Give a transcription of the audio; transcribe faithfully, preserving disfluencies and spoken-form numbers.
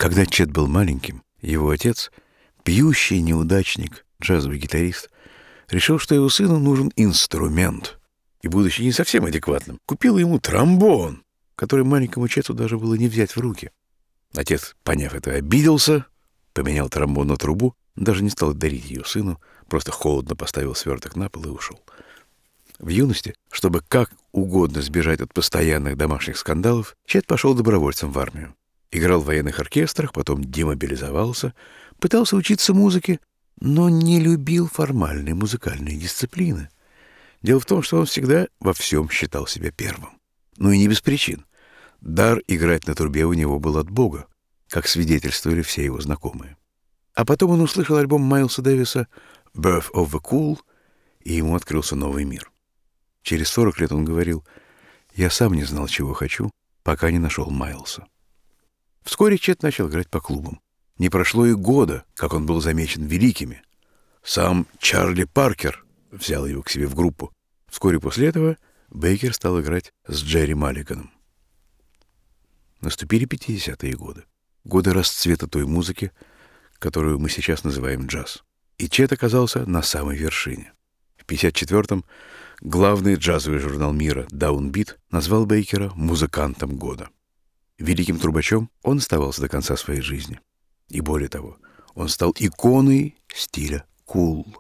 Когда Чет был маленьким, его отец, пьющий неудачник, джазовый гитарист, решил, что его сыну нужен инструмент. И, будучи не совсем адекватным, купил ему тромбон, который маленькому Чету даже было не взять в руки. Отец, поняв это, обиделся, поменял тромбон на трубу, даже не стал дарить ее сыну, просто холодно поставил сверток на пол и ушел. В юности, чтобы как угодно сбежать от постоянных домашних скандалов, Чет пошел добровольцем в армию. Играл в военных оркестрах, потом демобилизовался, пытался учиться музыке, но не любил формальные музыкальные дисциплины. Дело в том, что он всегда во всем считал себя первым. Ну и не без причин. Дар играть на трубе у него был от Бога, как свидетельствовали все его знакомые. А потом он услышал альбом Майлса Дэвиса «Birth of the Cool», и ему открылся новый мир. Через сорок лет он говорил: «Я сам не знал, чего хочу, пока не нашел Майлса». Вскоре Чет начал играть по клубам. Не прошло и года, как он был замечен великими. Сам Чарли Паркер взял его к себе в группу. Вскоре после этого Бейкер стал играть с Джерри Маллиганом. Наступили пятидесятые годы. Годы расцвета той музыки, которую мы сейчас называем джаз. И Чет оказался на самой вершине. В пятьдесят четвёртом главный джазовый журнал мира Downbeat назвал Бейкера музыкантом года. Великим трубачом он оставался до конца своей жизни. И более того, он стал иконой стиля кул.